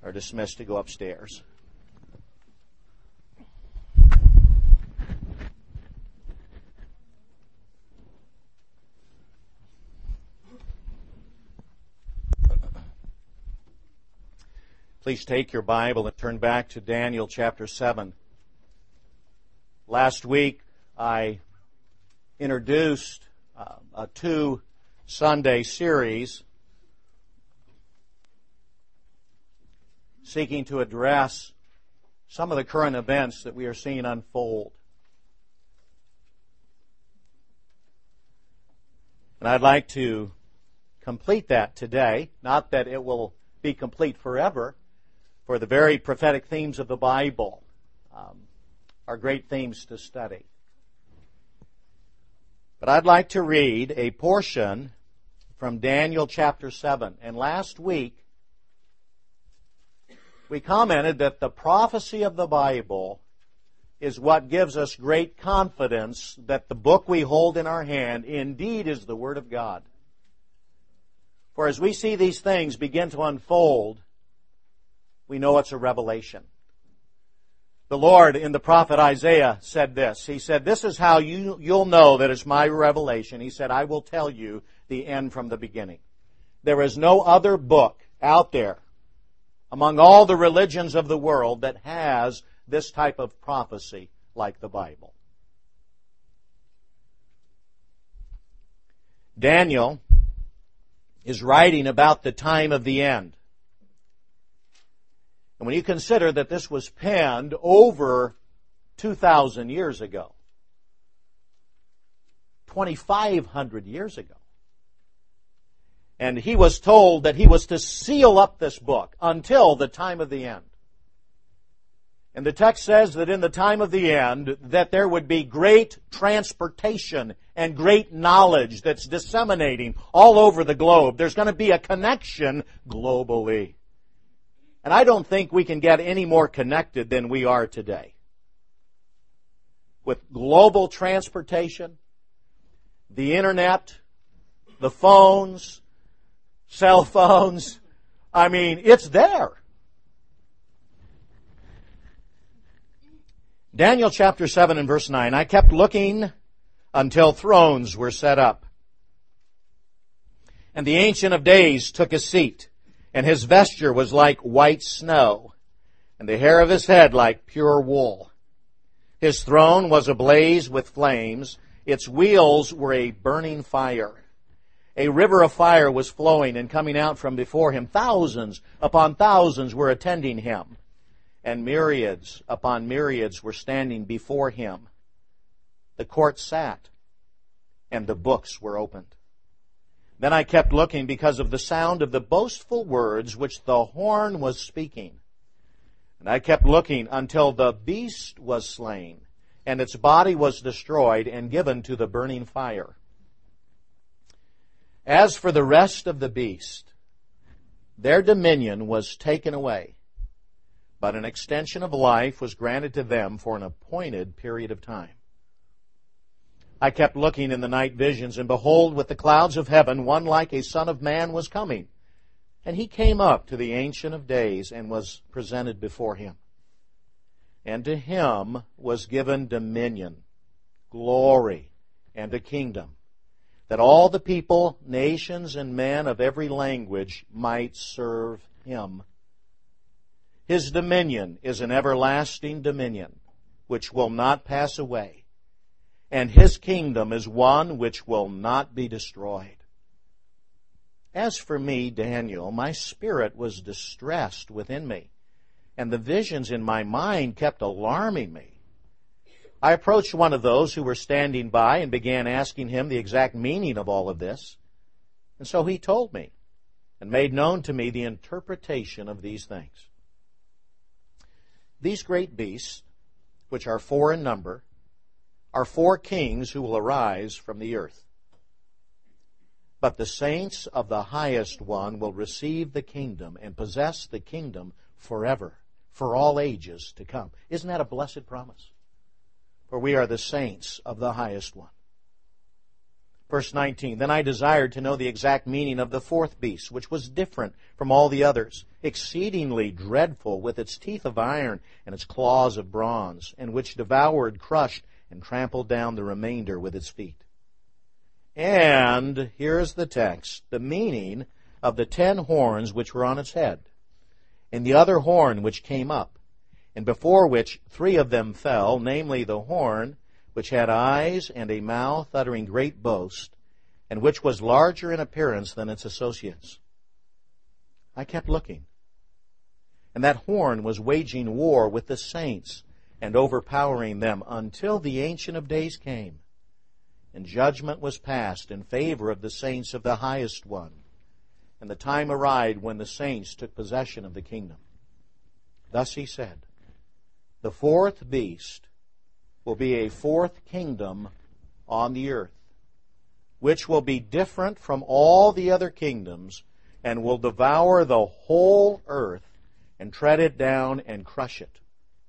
are dismissed to go upstairs. Please take your Bible and turn back to Daniel chapter 7. Last week I introduced a 2-Sunday series seeking to address some of the current events that we are seeing unfold. And I'd like to complete that today, not that it will be complete forever, for the very prophetic themes of the Bible are great themes to study. But I'd like to read a portion from Daniel chapter 7. And last week, we commented that the prophecy of the Bible is what gives us great confidence that the book we hold in our hand indeed is the Word of God. For as we see these things begin to unfold, we know it's a revelation. The Lord in the prophet Isaiah said this. He said, "This is how you'll know that it's my revelation." He said, "I will tell you the end from the beginning." There is no other book out there among all the religions of the world that has this type of prophecy like the Bible. Daniel is writing about the time of the end. And when you consider that this was penned over 2,000 years ago, 2,500 years ago, and he was told that he was to seal up this book until the time of the end. And the text says that in the time of the end, that there would be great transportation and great knowledge that's disseminating all over the globe. There's going to be a connection globally. And I don't think we can get any more connected than we are today. With global transportation, the internet, the phones, cell phones, I mean, it's there. Daniel chapter 7 and verse 9, "I kept looking until thrones were set up. And the Ancient of Days took his seat. And his vesture was like white snow, and the hair of his head like pure wool. His throne was ablaze with flames. Its wheels were a burning fire. A river of fire was flowing and coming out from before him. Thousands upon thousands were attending him, and myriads upon myriads were standing before him. The court sat, and the books were opened. Then I kept looking because of the sound of the boastful words which the horn was speaking. And I kept looking until the beast was slain, and its body was destroyed and given to the burning fire. As for the rest of the beast, their dominion was taken away, but an extension of life was granted to them for an appointed period of time. I kept looking in the night visions, and behold, with the clouds of heaven, one like a son of man was coming. And he came up to the Ancient of Days and was presented before him. And to him was given dominion, glory, and a kingdom, that all the people, nations, and men of every language might serve him. His dominion is an everlasting dominion, which will not pass away. And his kingdom is one which will not be destroyed. As for me, Daniel, my spirit was distressed within me, and the visions in my mind kept alarming me. I approached one of those who were standing by and began asking him the exact meaning of all of this. And so he told me and made known to me the interpretation of these things. These great beasts, which are 4 in number, are 4 kings who will arise from the earth. But the saints of the highest one will receive the kingdom and possess the kingdom forever, for all ages to come. Isn't that a blessed promise? For we are the saints of the highest one. Verse 19, Then I desired to know the exact meaning of the fourth beast, which was different from all the others, exceedingly dreadful, with its teeth of iron and its claws of bronze, and which devoured, crushed, and trampled down the remainder with its feet. And, here's the text, the meaning of the 10 horns which were on its head, and the other horn which came up, and before which 3 of them fell, namely the horn which had eyes and a mouth uttering great boast, and which was larger in appearance than its associates. I kept looking, and that horn was waging war with the saints and overpowering them until the Ancient of Days came, and judgment was passed in favor of the saints of the Highest One, and the time arrived when the saints took possession of the kingdom. Thus he said, The fourth beast will be a fourth kingdom on the earth, which will be different from all the other kingdoms, and will devour the whole earth, and tread it down and crush it.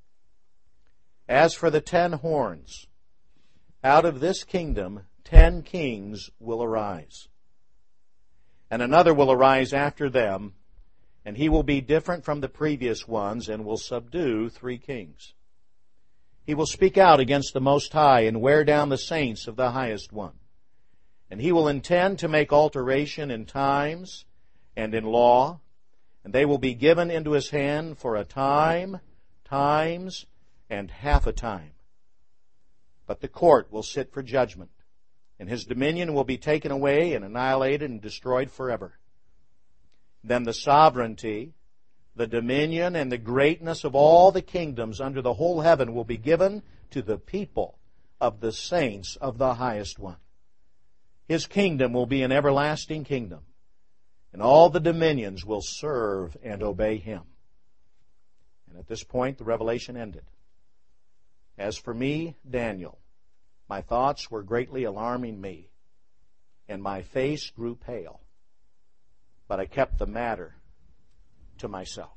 As for the 10 horns, out of this kingdom 10 kings will arise. And another will arise after them, and he will be different from the previous ones, and will subdue 3 kings. He will speak out against the Most High, and wear down the saints of the Highest One. And he will intend to make alteration in times and in law, and they will be given into his hand for a time, times, and half a time. But the court will sit for judgment, and his dominion will be taken away and annihilated and destroyed forever. Then the sovereignty, the dominion, and the greatness of all the kingdoms under the whole heaven will be given to the people of the saints of the Highest One. His kingdom will be an everlasting kingdom, and all the dominions will serve and obey him. And at this point, the revelation ended. As for me, Daniel, my thoughts were greatly alarming me, and my face grew pale. But I kept the matter to myself.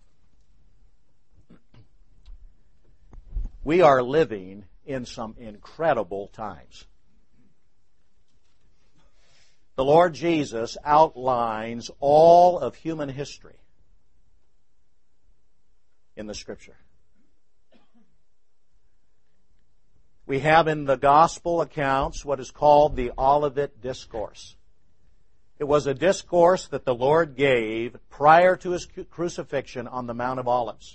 We are living in some incredible times. The Lord Jesus outlines all of human history in the Scripture. We have in the Gospel accounts what is called the Olivet Discourse. It was a discourse that the Lord gave prior to his crucifixion on the Mount of Olives.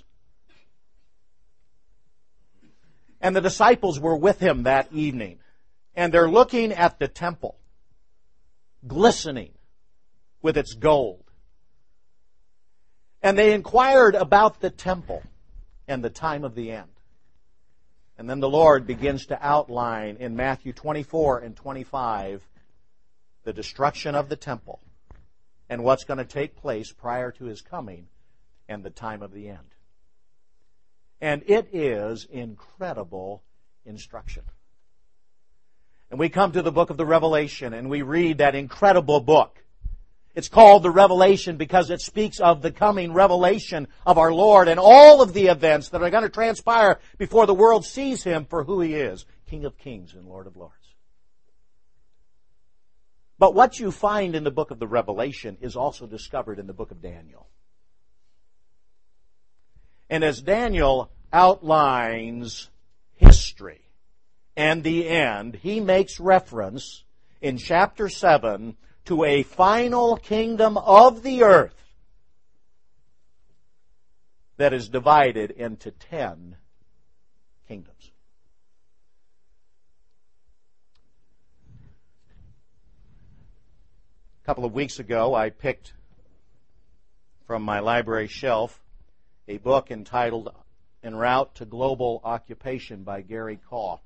And the disciples were with him that evening, and they're looking at the temple, glistening with its gold. And they inquired about the temple and the time of the end. And then the Lord begins to outline in Matthew 24 and 25 the destruction of the temple and what's going to take place prior to his coming and the time of the end. And it is incredible instruction. And we come to the book of the Revelation and we read that incredible book. It's called the Revelation because it speaks of the coming revelation of our Lord and all of the events that are going to transpire before the world sees him for who he is, King of Kings and Lord of Lords. But what you find in the book of the Revelation is also discovered in the book of Daniel. And as Daniel outlines history and the end, he makes reference in chapter 7 to a final kingdom of the earth that is divided into 10 kingdoms. A couple of weeks ago, I picked from my library shelf a book entitled En Route to Global Occupation by Gary Kaw.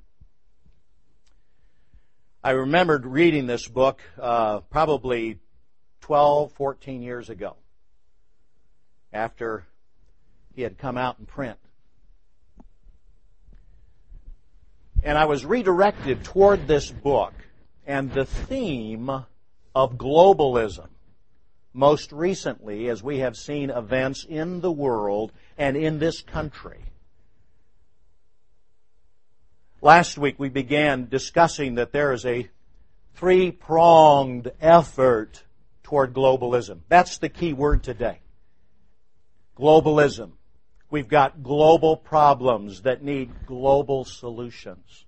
I remembered reading this book probably 12, 14 years ago after he had come out in print. And I was redirected toward this book and the theme of globalism, most recently as we have seen events in the world and in this country. Last week we began discussing that there is a three-pronged effort toward globalism. That's the key word today. Globalism. We've got global problems that need global solutions.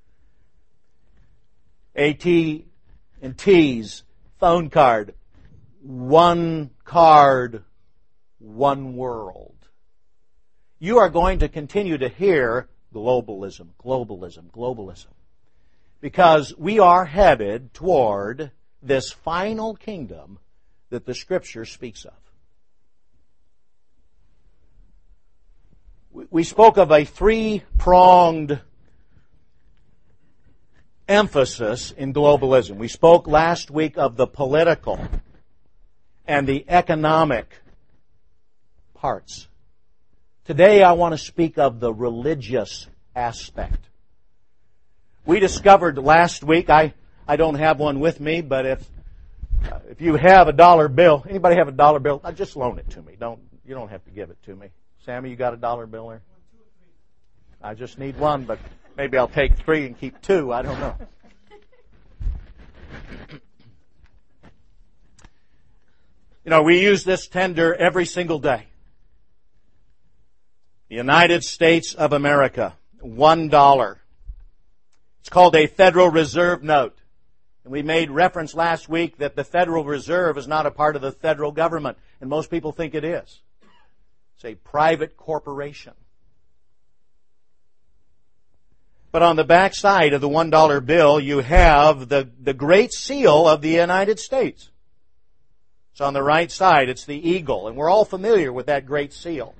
AT&T's phone card, one card, one world. You are going to continue to hear globalism, globalism, globalism. Because we are headed toward this final kingdom that the Scripture speaks of. We spoke of a three-pronged emphasis in globalism. We spoke last week of the political and the economic parts. Today I want to speak of the religious aspect. We discovered last week, I don't have one with me, but if you have a dollar bill, anybody have a dollar bill? Just loan it to me. You don't have to give it to me. Sammy, you got a dollar bill there? I just need one, but maybe I'll take 3 and keep 2. I don't know. You know, we use this tender every single day. The United States of America, $1. It's called a Federal Reserve note. And we made reference last week that the Federal Reserve is not a part of the federal government, and most people think it is. It's a private corporation. But on the back side of the $1 bill, you have the Great Seal of the United States. It's on the right side. It's the eagle, and we're all familiar with that Great Seal.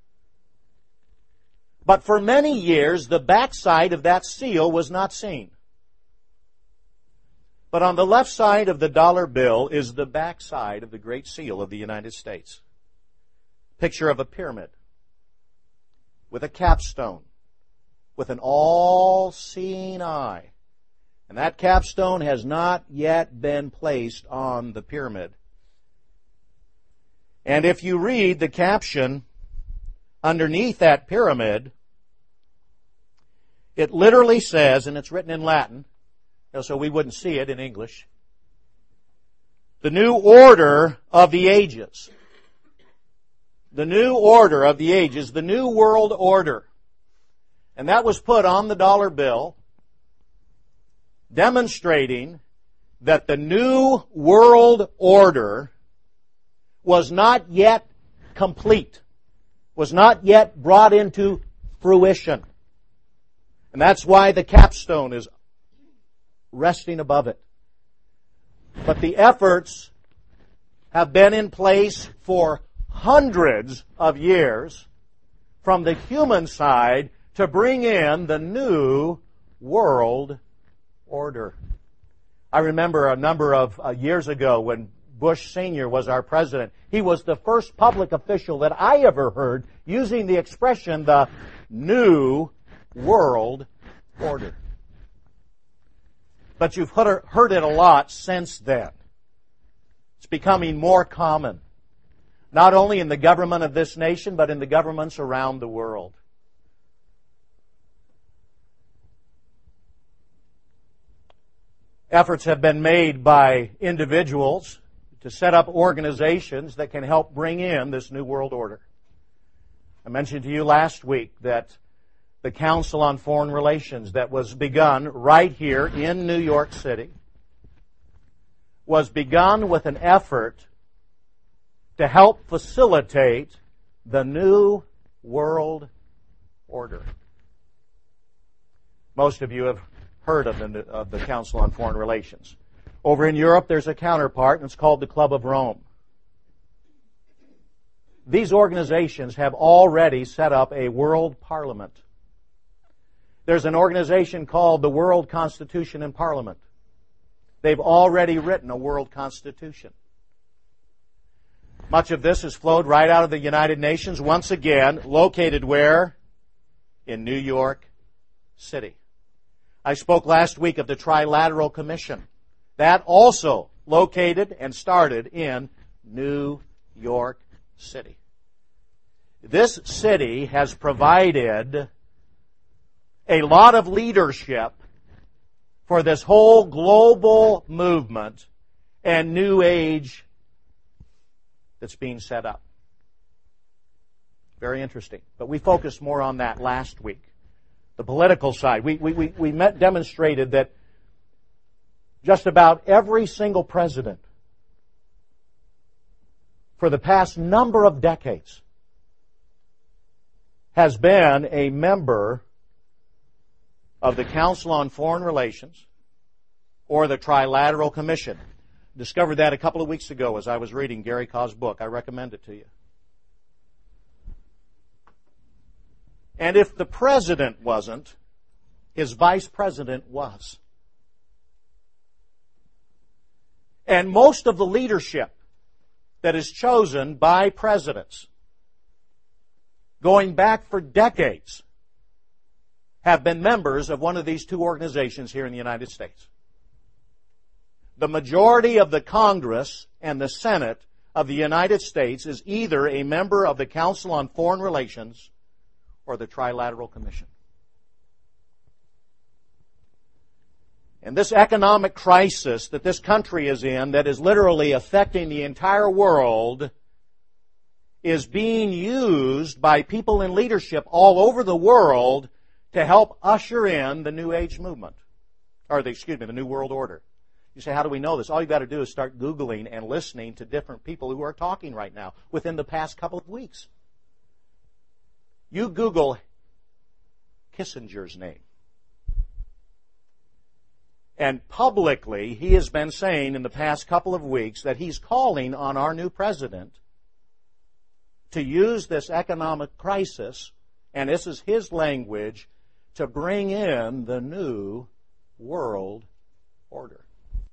But for many years, the backside of that seal was not seen. But on the left side of the dollar bill is the backside of the Great Seal of the United States. Picture of a pyramid with a capstone, with an all-seeing eye. And that capstone has not yet been placed on the pyramid. And if you read the caption underneath that pyramid, it literally says, and it's written in Latin, so we wouldn't see it in English, the new order of the ages. The new order of the ages, the new world order. And that was put on the dollar bill, demonstrating that the new world order was not yet complete, was not yet brought into fruition. And that's why the capstone is resting above it. But the efforts have been in place for hundreds of years from the human side to bring in the new world order. I remember a number of years ago when Bush Sr. was our president. He was the first public official that I ever heard using the expression, the new world order. But you've heard it a lot since then. It's becoming more common, not only in the government of this nation, but in the governments around the world. Efforts have been made by individuals to set up organizations that can help bring in this new world order. I mentioned to you last week that the Council on Foreign Relations that was begun right here in New York City was begun with an effort to help facilitate the new world order. Most of you have heard of the Council on Foreign Relations. Over in Europe, there's a counterpart, and it's called the Club of Rome. These organizations have already set up a world parliament. There's an organization called the World Constitution and Parliament. They've already written a world constitution. Much of this has flowed right out of the United Nations, once again, located where? In New York City. I spoke last week of the Trilateral Commission. That also located and started in New York City. This city has provided a lot of leadership for this whole global movement and New Age that's being set up. Very interesting. But we focused more on that last week. The political side. We demonstrated that just about every single president for the past number of decades has been a member of the Council on Foreign Relations or the Trilateral Commission. Discovered that a couple of weeks ago as I was reading Gary Kaw's book. I recommend it to you. And if the president wasn't, his vice president was. And most of the leadership that is chosen by presidents, going back for decades, have been members of one of these two organizations here in the United States. The majority of the Congress and the Senate of the United States is either a member of the Council on Foreign Relations or the Trilateral Commission. And this economic crisis that this country is in, that is literally affecting the entire world, is being used by people in leadership all over the world to help usher in the New Age movement. The New World Order. You say, how do we know this? All you've got to do is start Googling and listening to different people who are talking right now within the past couple of weeks. You Google Kissinger's name. And publicly, he has been saying in the past couple of weeks that he's calling on our new president to use this economic crisis, and this is his language, to bring in the New World Order.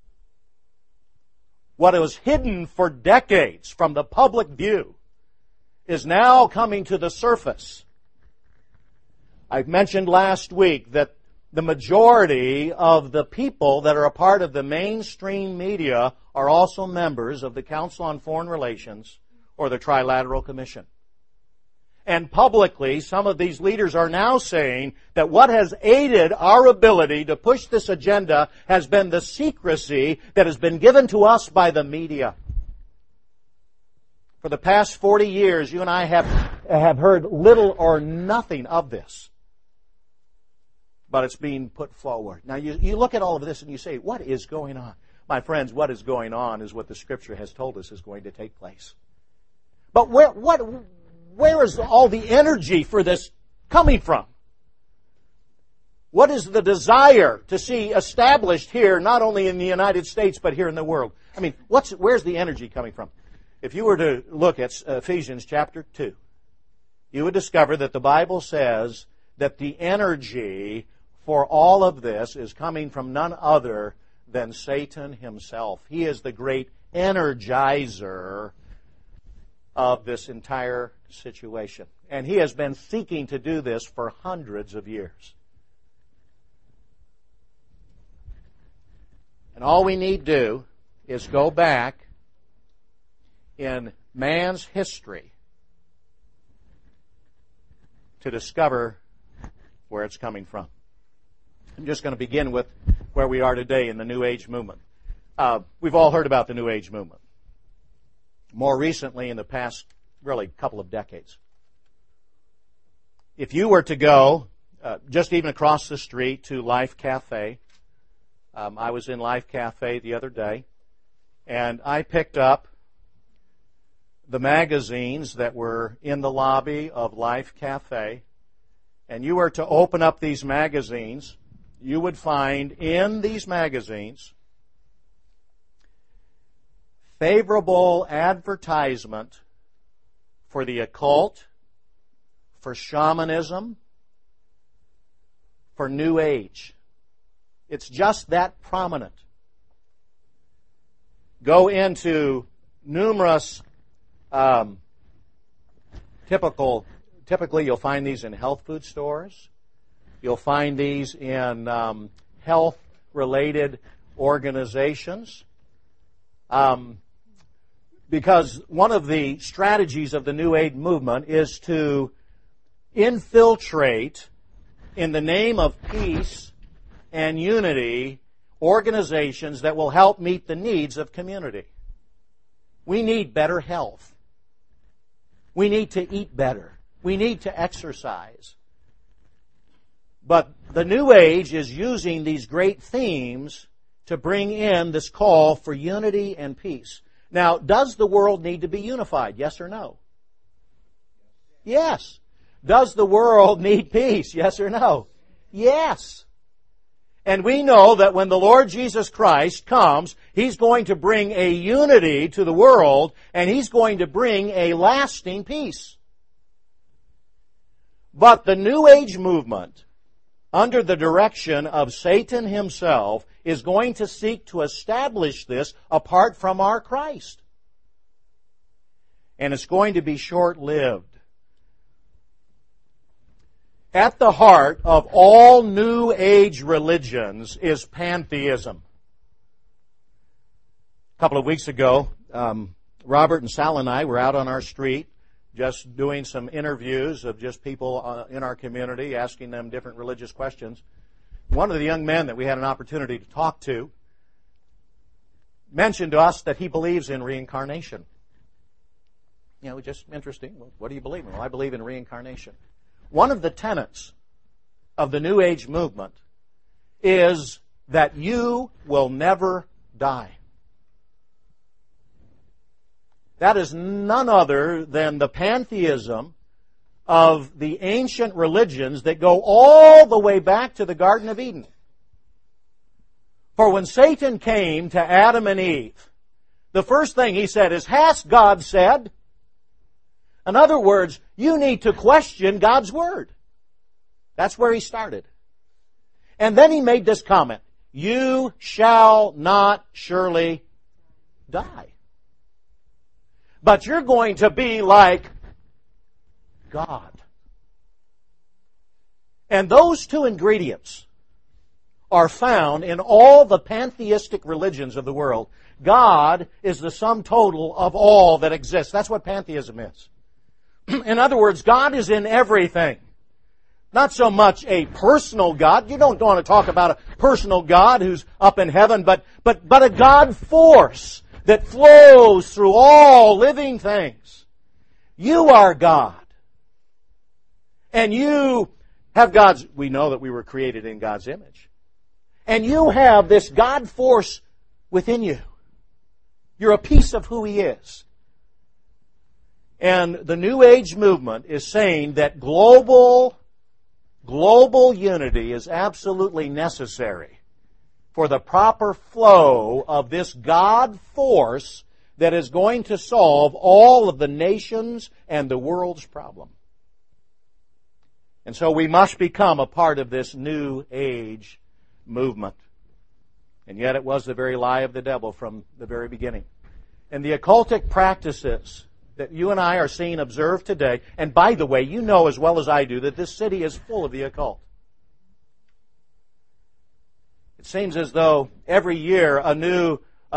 What was hidden for decades from the public view is now coming to the surface. I mentioned last week that the majority of the people that are a part of the mainstream media are also members of the Council on Foreign Relations or the Trilateral Commission. And publicly, some of these leaders are now saying that what has aided our ability to push this agenda has been the secrecy that has been given to us by the media. For the past 40 years, you and I have heard little or nothing of this. But it's being put forward. Now, you look at all of this and you say, what is going on? My friends, what is going on is what the Scripture has told us is going to take place. But where is all the energy for this coming from? What is the desire to see established here, not only in the United States, but here in the world? I mean, where's the energy coming from? If you were to look at Ephesians chapter 2, you would discover that the Bible says that the energy for all of this is coming from none other than Satan himself. He is the great energizer of this entire situation. And he has been seeking to do this for hundreds of years. And all we need do is go back in man's history to discover where it's coming from. I'm just going to begin with where we are today in the New Age movement. We've all heard about the New Age movement. More recently, in the past, really, couple of decades. If you were to go just even across the street to Life Cafe, I was in Life Cafe the other day, and I picked up the magazines that were in the lobby of Life Cafe, and you were to open up these magazines, you would find in these magazines favorable advertisement for the occult, for shamanism, for New Age. It's just that prominent. Go into numerous typically you'll find these in health food stores. You'll find these in health-related organizations. Because one of the strategies of the New Age movement is to infiltrate in the name of peace and unity organizations that will help meet the needs of community. We need better health. We need to eat better. We need to exercise. But the New Age is using these great themes to bring in this call for unity and peace. Now, does the world need to be unified? Yes or no? Yes. Does the world need peace? Yes or no? Yes. And we know that when the Lord Jesus Christ comes, He's going to bring a unity to the world, and He's going to bring a lasting peace. But the New Age movement, under the direction of Satan himself, is going to seek to establish this apart from our Christ. And it's going to be short-lived. At the heart of all New Age religions is pantheism. A couple of weeks ago, Robert and Sal and I were out on our street just doing some interviews of just people in our community, asking them different religious questions. One of the young men that we had an opportunity to talk to mentioned to us that he believes in reincarnation. You know, just interesting. Well, what do you believe in? Well, I believe in reincarnation. One of the tenets of the New Age movement is that you will never die. That is none other than the pantheism of the ancient religions that go all the way back to the Garden of Eden. For when Satan came to Adam and Eve, the first thing he said is, "Hast God said?" In other words, you need to question God's Word. That's where he started. And then he made this comment, "You shall not surely die. But you're going to be like God." And those two ingredients are found in all the pantheistic religions of the world. God is the sum total of all that exists. That's what pantheism is. In other words, God is in everything. Not so much a personal God. You don't want to talk about a personal God who's up in heaven, but a God force that flows through all living things. You are God. And you have God's... We know that we were created in God's image. And you have this God force within you. You're a piece of who He is. And the New Age movement is saying that global unity is absolutely necessary for the proper flow of this God force that is going to solve all of the nations and the world's problem. And so we must become a part of this New Age movement. And yet it was the very lie of the devil from the very beginning. And the occultic practices that you and I are seeing observed today, and by the way, you know as well as I do that this city is full of the occult. It seems as though every year a new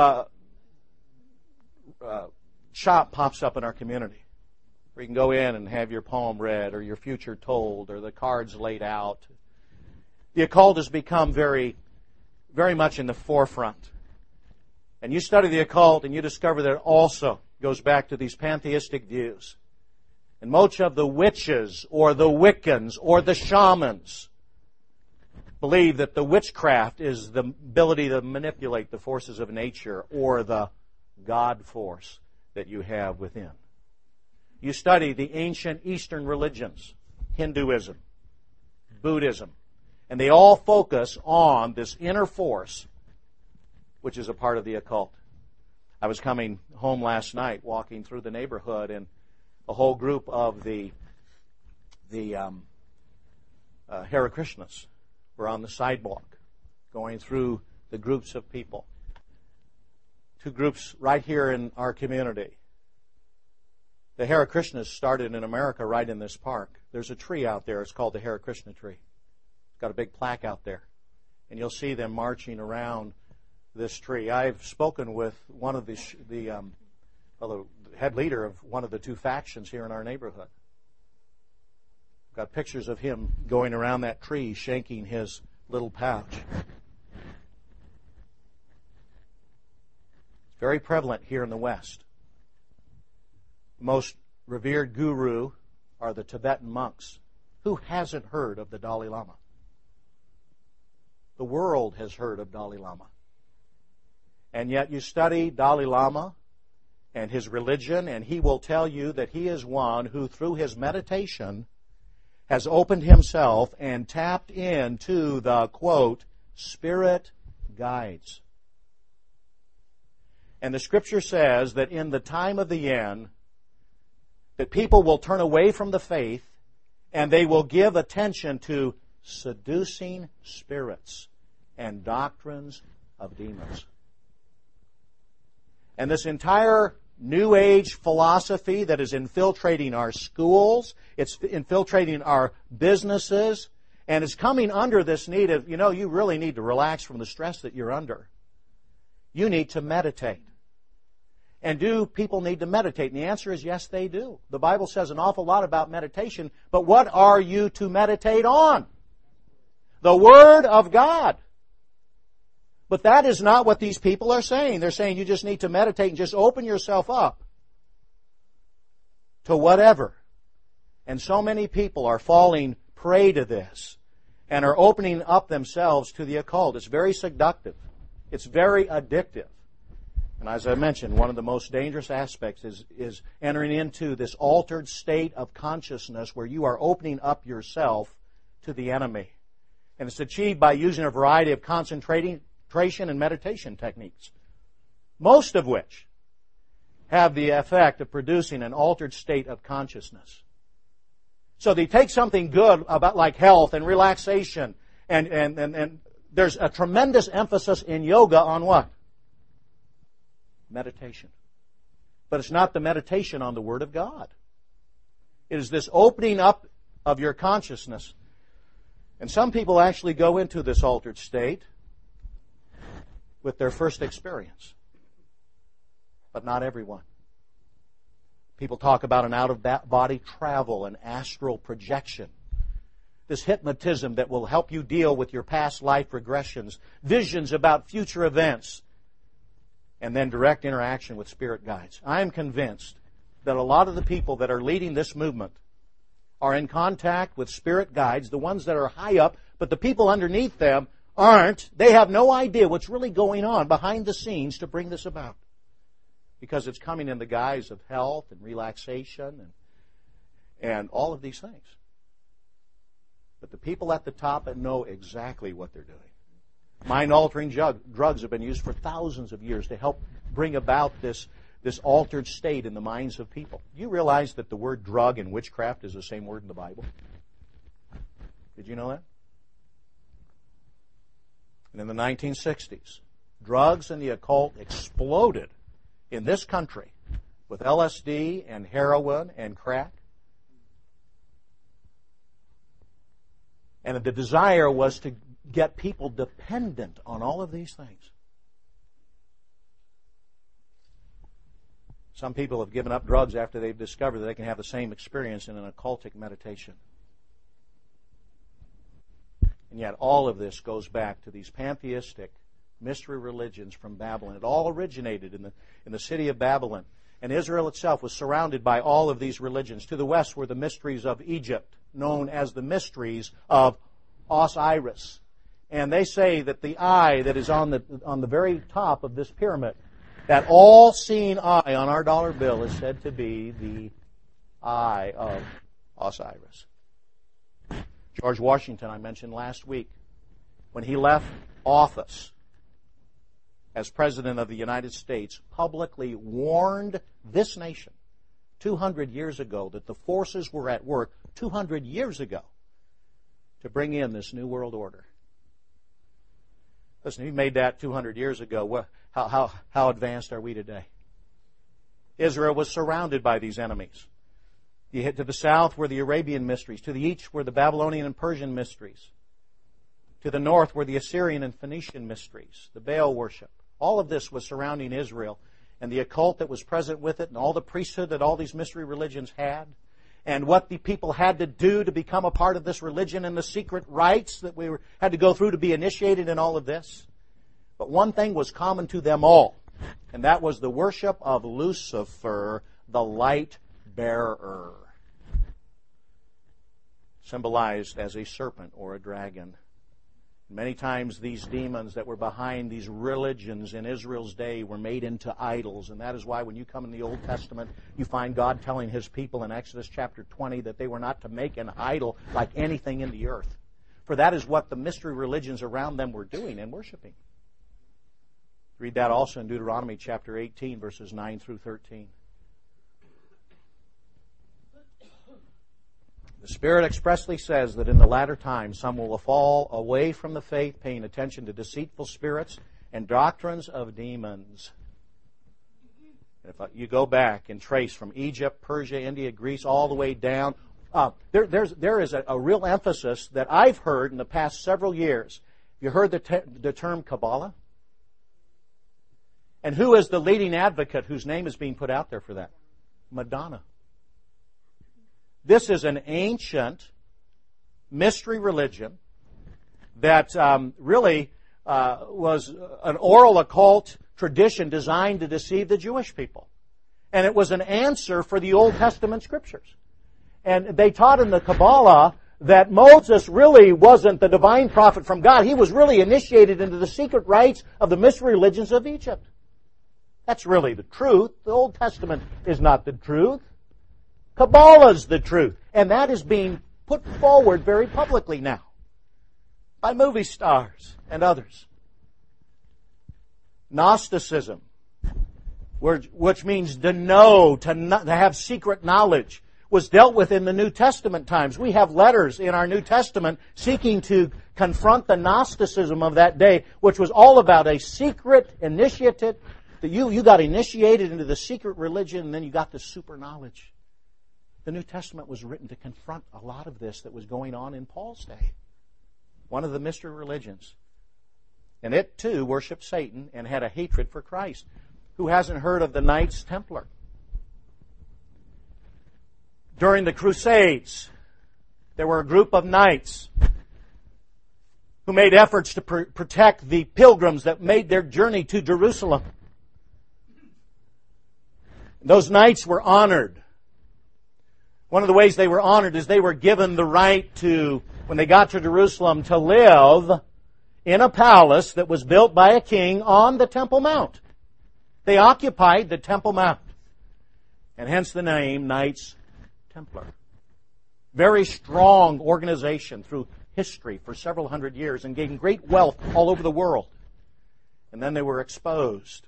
shop pops up in our community where you can go in and have your palm read or your future told or the cards laid out. The occult has become very, very much in the forefront. And you study the occult and you discover that it also goes back to these pantheistic views. And much of the witches or the Wiccans or the shamans believe that the witchcraft is the ability to manipulate the forces of nature or the God force that you have within. You study the ancient Eastern religions, Hinduism, Buddhism, and they all focus on this inner force, which is a part of the occult. I was coming home last night, walking through the neighborhood, and a whole group of the Hare Krishnas were on the sidewalk, going through the groups of people. Two groups right here in our community. The Hare Krishnas started in America right in this park. There's a tree out there. It's called the Hare Krishna tree. It's got a big plaque out there. And you'll see them marching around this tree. I've spoken with one of the head leader of one of the two factions here in our neighborhood. Got pictures of him going around that tree, shaking his little pouch. It's very prevalent here in the West. The most revered guru are the Tibetan monks. Who hasn't heard of the Dalai Lama? The world has heard of Dalai Lama. And yet you study Dalai Lama and his religion, and he will tell you that he is one who, through his meditation, has opened himself and tapped into the, quote, spirit guides. And the Scripture says that in the time of the end, that people will turn away from the faith and they will give attention to seducing spirits and doctrines of demons. And this entire New Age philosophy that is infiltrating our schools, it's infiltrating our businesses, and it's coming under this need of, you really need to relax from the stress that you're under. You need to meditate. And do people need to meditate? And the answer is yes, they do. The Bible says an awful lot about meditation, but what are you to meditate on? The Word of God. But that is not what these people are saying. They're saying you just need to meditate and just open yourself up to whatever. And so many people are falling prey to this and are opening up themselves to the occult. It's very seductive. It's very addictive. And as I mentioned, one of the most dangerous aspects is entering into this altered state of consciousness where you are opening up yourself to the enemy. And it's achieved by using a variety of concentration and meditation techniques, most of which have the effect of producing an altered state of consciousness. So they take something good about like health and relaxation, and there's a tremendous emphasis in yoga on what? Meditation. But it's not the meditation on the Word of God. It is this opening up of your consciousness. And some people actually go into this altered state with their first experience. But not everyone. People talk about an out-of-body travel, an astral projection. This hypnotism that will help you deal with your past life regressions, visions about future events, and then direct interaction with spirit guides. I am convinced that a lot of the people that are leading this movement are in contact with spirit guides, the ones that are high up, but the people underneath them aren't. They have no idea what's really going on behind the scenes to bring this about. Because it's coming in the guise of health and relaxation and all of these things. But the people at the top know exactly what they're doing. Mind-altering drugs have been used for thousands of years to help bring about this altered state in the minds of people. Do you realize that the word drug and witchcraft is the same word in the Bible? Did you know that? And in the 1960s, drugs and the occult exploded in this country with LSD and heroin and crack. And the desire was to get people dependent on all of these things. Some people have given up drugs after they've discovered that they can have the same experience in an occultic meditation. And yet all of this goes back to these pantheistic mystery religions from Babylon. It all originated in the city of Babylon. And Israel itself was surrounded by all of these religions. To the west were the mysteries of Egypt, known as the mysteries of Osiris. And they say that the eye that is on the very top of this pyramid, that all-seeing eye on our dollar bill is said to be the eye of Osiris. George Washington, I mentioned last week, when he left office as President of the United States, publicly warned this nation 200 years ago that the forces were at work 200 years ago to bring in this New World Order. Listen, he made that 200 years ago. How advanced are we today? Israel was surrounded by these enemies. You hit to the south were the Arabian mysteries. To the east were the Babylonian and Persian mysteries. To the north were the Assyrian and Phoenician mysteries, the Baal worship. All of this was surrounding Israel, and the occult that was present with it, and all the priesthood that all these mystery religions had. and what the people had to do to become a part of this religion and the secret rites that had to go through to be initiated in all of this. But one thing was common to them all, and that was the worship of Lucifer, the light bearer, symbolized as a serpent or a dragon. Many times these demons that were behind these religions in Israel's day were made into idols, and that is why when you come in the Old Testament, you find God telling His people in Exodus chapter 20 that they were not to make an idol like anything in the earth. For that is what the mystery religions around them were doing and worshiping. Read that also in Deuteronomy chapter 18, verses 9 through 13. The Spirit expressly says that in the latter times some will fall away from the faith, paying attention to deceitful spirits and doctrines of demons. If you go back and trace from Egypt, Persia, India, Greece, all the way down, there is a real emphasis that I've heard in the past several years. You heard the term Kabbalah? And who is the leading advocate whose name is being put out there for that? Madonna. This is an ancient mystery religion that really was an oral occult tradition designed to deceive the Jewish people. And it was an answer for the Old Testament Scriptures. And they taught in the Kabbalah that Moses really wasn't the divine prophet from God. He was really initiated into the secret rites of the mystery religions of Egypt. That's really the truth. The Old Testament is not the truth. Kabbalah's the truth. And that is being put forward very publicly now by movie stars and others. Gnosticism, which means to know, to have secret knowledge, was dealt with in the New Testament times. We have letters in our New Testament seeking to confront the Gnosticism of that day, which was all about a secret initiative. That you got initiated into the secret religion, and then you got the super knowledge. The New Testament was written to confront a lot of this that was going on in Paul's day. One of the mystery religions. And it, too, worshipped Satan and had a hatred for Christ. Who hasn't heard of the Knights Templar? During the Crusades, there were a group of knights who made efforts to protect the pilgrims that made their journey to Jerusalem. Those knights were honored. One of the ways they were honored is they were given the right to, when they got to Jerusalem, to live in a palace that was built by a king on the Temple Mount. They occupied the Temple Mount. And hence the name Knights Templar. Very strong organization through history for several hundred years and gained great wealth all over the world. And then they were exposed.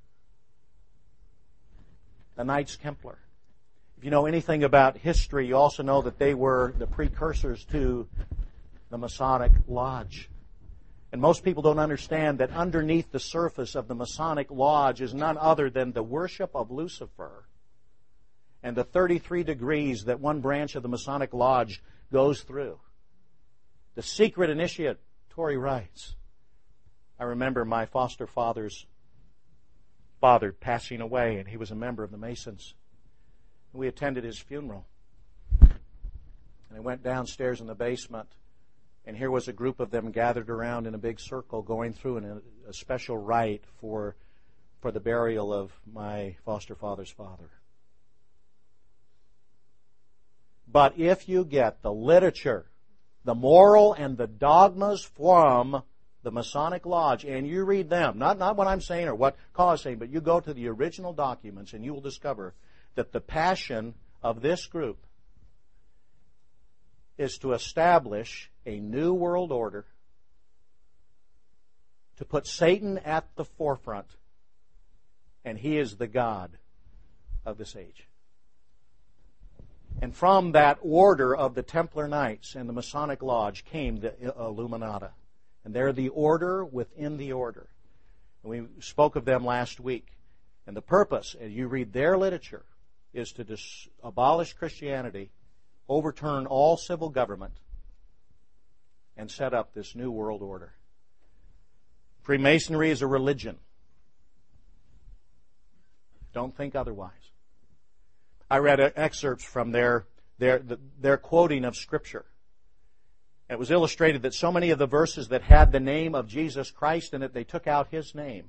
The Knights Templar. If you know anything about history, you also know that they were the precursors to the Masonic Lodge. And most people don't understand that underneath the surface of the Masonic Lodge is none other than the worship of Lucifer and the 33 degrees that one branch of the Masonic Lodge goes through. The secret initiatory rites. I remember my foster father's father passing away, and he was a member of the Masons. We attended his funeral. And I went downstairs in the basement, and here was a group of them gathered around in a big circle going through a special rite for the burial of my foster father's father. But if you get the literature, the moral and the dogmas from the Masonic Lodge, and you read them, not what I'm saying or what Carl is saying, but you go to the original documents and you will discover that the passion of this group is to establish a new world order, to put Satan at the forefront, and he is the God of this age. And from that order of the Templar Knights and the Masonic Lodge came the Illuminati. And they're the order within the order. And we spoke of them last week. And the purpose, as you read their literature, is to abolish Christianity, overturn all civil government, and set up this new world order. Freemasonry is a religion. Don't think otherwise. I read excerpts from their their quoting of Scripture. It was illustrated that so many of the verses that had the name of Jesus Christ in it, they took out His name.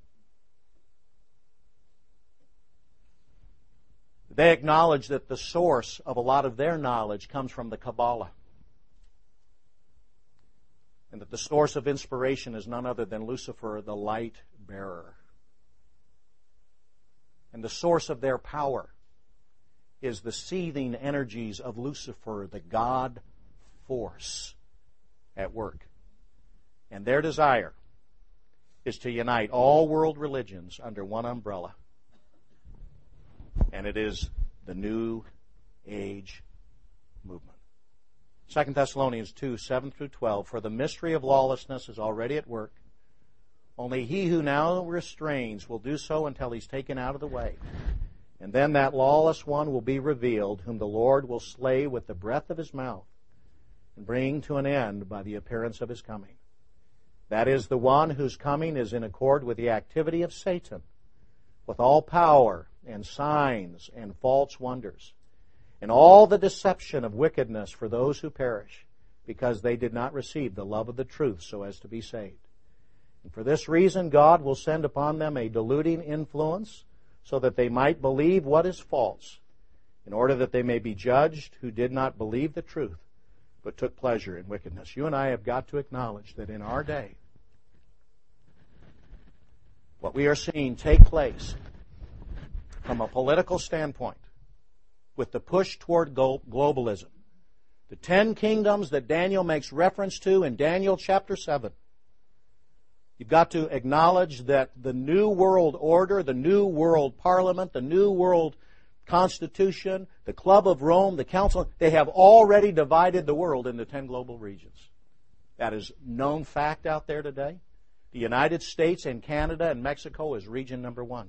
They acknowledge that the source of a lot of their knowledge comes from the Kabbalah. And that the source of inspiration is none other than Lucifer, the light bearer. And the source of their power is the seething energies of Lucifer, the God force at work. And their desire is to unite all world religions under one umbrella. And it is the New Age movement. 2 Thessalonians 2, 7 through 12, for the mystery of lawlessness is already at work. Only he who now restrains will do so until he's taken out of the way. And then that lawless one will be revealed, whom the Lord will slay with the breath of his mouth and bring to an end by the appearance of his coming. That is the one whose coming is in accord with the activity of Satan, with all power and signs and false wonders, and all the deception of wickedness for those who perish, because they did not receive the love of the truth so as to be saved. And for this reason God will send upon them a deluding influence, so that they might believe what is false, in order that they may be judged who did not believe the truth, but took pleasure in wickedness. You and I have got to acknowledge that in our day, what we are seeing take place from a political standpoint, with the push toward globalism, the 10 kingdoms that Daniel makes reference to in Daniel chapter 7, you've got to acknowledge that the New World Order, the New World Parliament, the New World Constitution, the Club of Rome, the Council, they have already divided the world into 10 global regions. That is known fact out there today. The United States and Canada and Mexico is region number 1.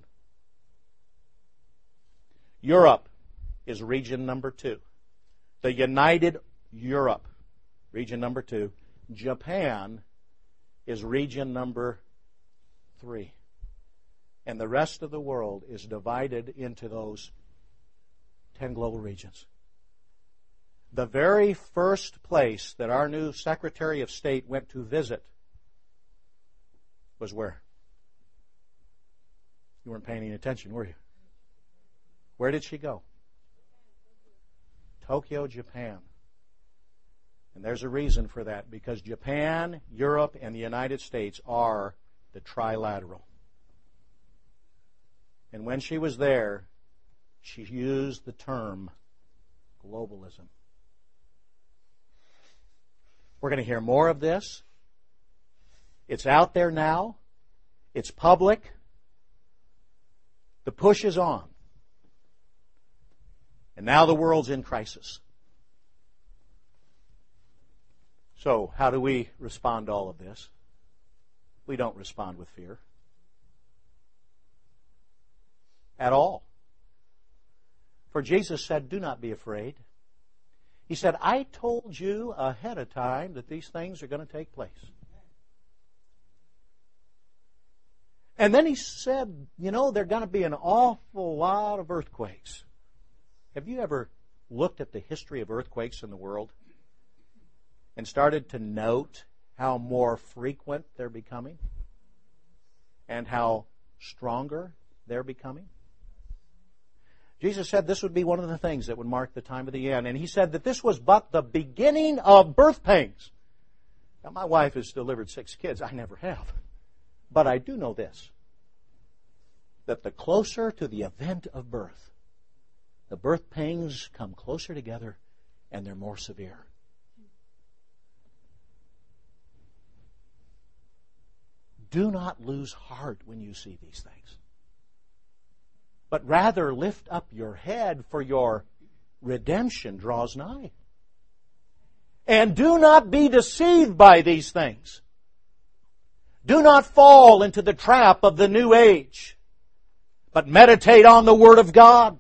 Europe is region number 2. The United Europe, region number 2. Japan is region number 3. And the rest of the world is divided into those 10 global regions. The very first place that our new Secretary of State went to visit was where? You weren't paying any attention, were you? Where did she go? Tokyo, Japan. And there's a reason for that, because Japan, Europe, and the United States are the trilateral. And when she was there, she used the term globalism. We're going to hear more of this. It's out there now. It's public. The push is on. And now the world's in crisis. So, how do we respond to all of this? We don't respond with fear. At all. For Jesus said, do not be afraid. He said, I told you ahead of time that these things are going to take place. And then he said, you know, there are going to be an awful lot of earthquakes. Have you ever looked at the history of earthquakes in the world and started to note how more frequent they're becoming and how stronger they're becoming? Jesus said this would be one of the things that would mark the time of the end. And he said that this was but the beginning of birth pains. Now, my wife has delivered 6 kids. I never have. But I do know this, that the closer to the event of birth, the birth pains come closer together and they're more severe. Do not lose heart when you see these things, but rather lift up your head, for your redemption draws nigh. And do not be deceived by these things. Do not fall into the trap of the new age, but meditate on the Word of God.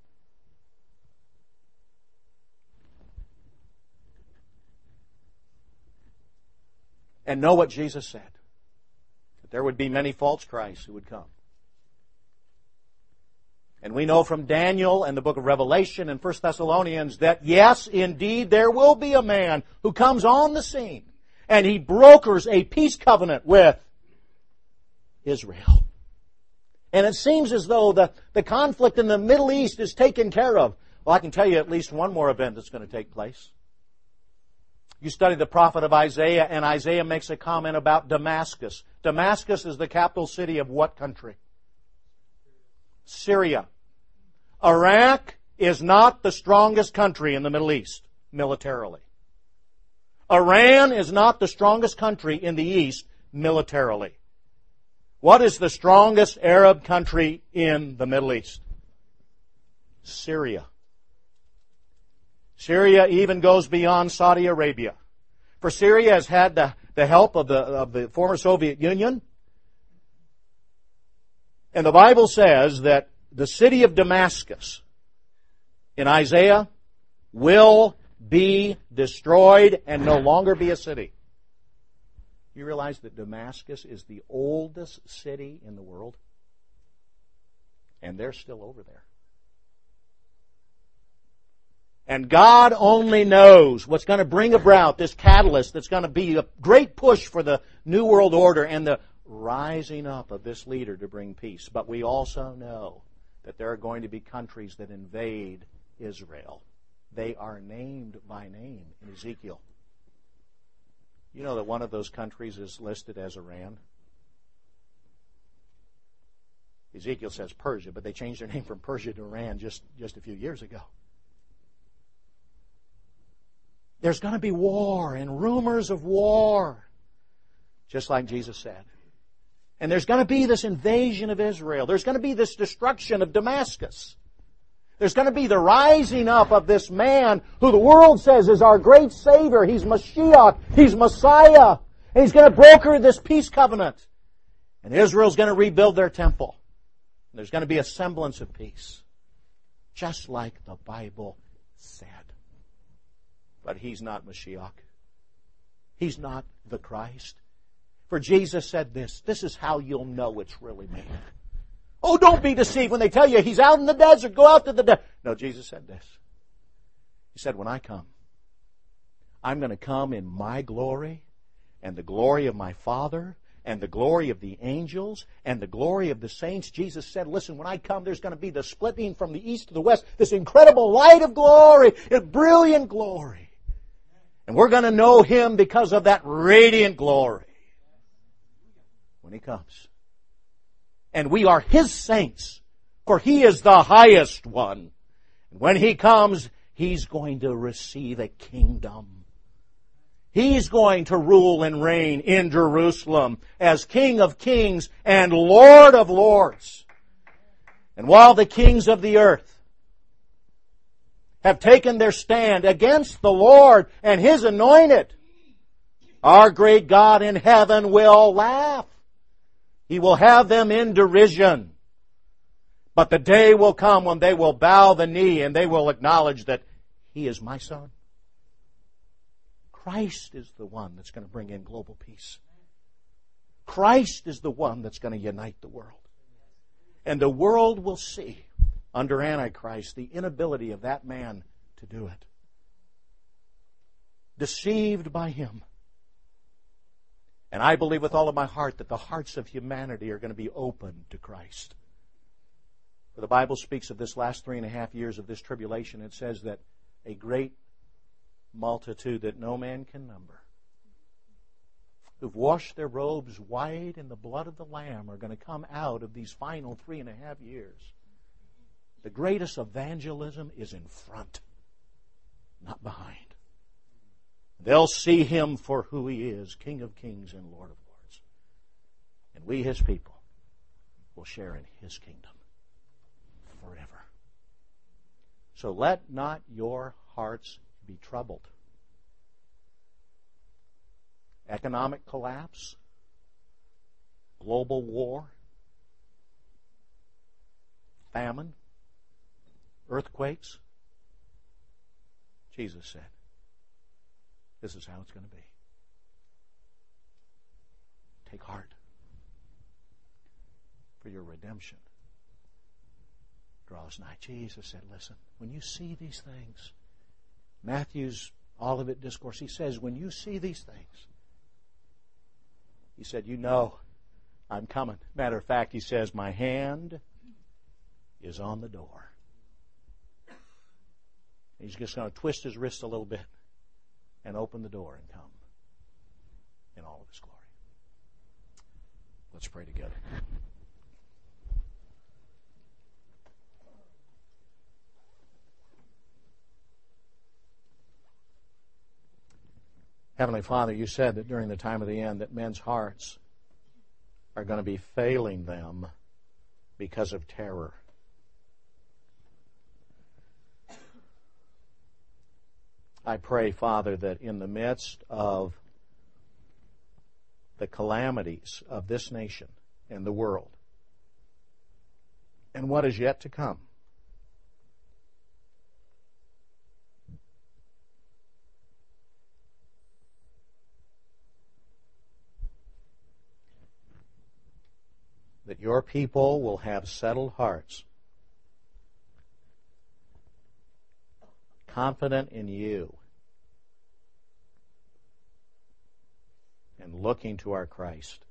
And know what Jesus said, that there would be many false Christs who would come. And we know from Daniel and the book of Revelation and 1 Thessalonians that yes, indeed, there will be a man who comes on the scene and he brokers a peace covenant with Israel. And it seems as though the conflict in the Middle East is taken care of. Well, I can tell you at least one more event that's going to take place. You study the prophet of Isaiah, and Isaiah makes a comment about Damascus. Damascus is the capital city of what country? Syria. Iraq is not the strongest country in the Middle East, militarily. Iran is not the strongest country in the East, militarily. What is the strongest Arab country in the Middle East? Syria. Syria even goes beyond Saudi Arabia. For Syria has had the help of the former Soviet Union. And the Bible says that the city of Damascus in Isaiah will be destroyed and no longer be a city. You realize that Damascus is the oldest city in the world? And they're still over there. And God only knows what's going to bring about this catalyst that's going to be a great push for the New World Order and the rising up of this leader to bring peace. But we also know that there are going to be countries that invade Israel. They are named by name in Ezekiel. You know that one of those countries is listed as Iran? Ezekiel says Persia, but they changed their name from Persia to Iran just a few years ago. There's going to be war and rumors of war, just like Jesus said. And there's going to be this invasion of Israel. There's going to be this destruction of Damascus. There's going to be the rising up of this man who the world says is our great Savior. He's Mashiach. He's Messiah. And he's going to broker this peace covenant. And Israel's going to rebuild their temple. And there's going to be a semblance of peace. Just like the Bible said. But He's not Mashiach. He's not the Christ. For Jesus said this. This is how you'll know it's really me. Oh, don't be deceived when they tell you He's out in the desert. Go out to the desert. No, Jesus said this. He said, when I come, I'm going to come in my glory and the glory of my Father and the glory of the angels and the glory of the saints. Jesus said, listen, when I come, there's going to be the splitting from the east to the west, this incredible light of glory, a brilliant glory. And we're going to know Him because of that radiant glory when He comes. And we are His saints, for He is the highest one. And when He comes, He's going to receive a kingdom. He's going to rule and reign in Jerusalem as King of kings and Lord of lords. And while the kings of the earth have taken their stand against the Lord and His anointed, our great God in heaven will laugh. He will have them in derision. But the day will come when they will bow the knee and they will acknowledge that He is my Son. Christ is the one that's going to bring in global peace. Christ is the one that's going to unite the world. And the world will see, under Antichrist, the inability of that man to do it. Deceived by him. And I believe with all of my heart that the hearts of humanity are going to be open to Christ. For the Bible speaks of this last 3.5 years of this tribulation. It says that a great multitude that no man can number, who've washed their robes white in the blood of the Lamb, are going to come out of these final 3.5 years. The greatest evangelism is in front, not behind. They'll see Him for who He is, King of kings and Lord of lords. And we, His people, will share in His kingdom forever. So let not your hearts be troubled. Economic collapse, global war, famine, earthquakes. Jesus said, this is how it's going to be. Take heart, for your redemption draws nigh. Jesus said, listen, when you see these things, Matthew's Olivet Discourse, he says, when you see these things, he said, you know I'm coming. Matter of fact, he says, my hand is on the door. He's just going to twist his wrist a little bit and open the door and come in all of his glory. Let's pray together. Heavenly Father, you said that during the time of the end that men's hearts are going to be failing them because of terror. I pray, Father, that in the midst of the calamities of this nation and the world and what is yet to come, that your people will have settled hearts, confident in you, and looking to our Christ.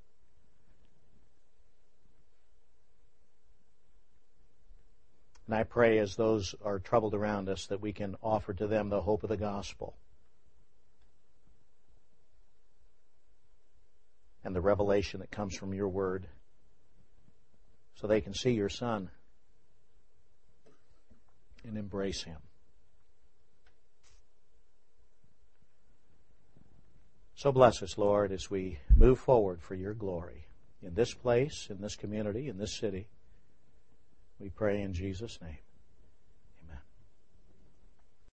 And I pray as those are troubled around us that we can offer to them the hope of the gospel and the revelation that comes from your word, so they can see your Son and embrace him. So bless us, Lord, as we move forward for your glory in this place, in this community, in this city. We pray in Jesus' name.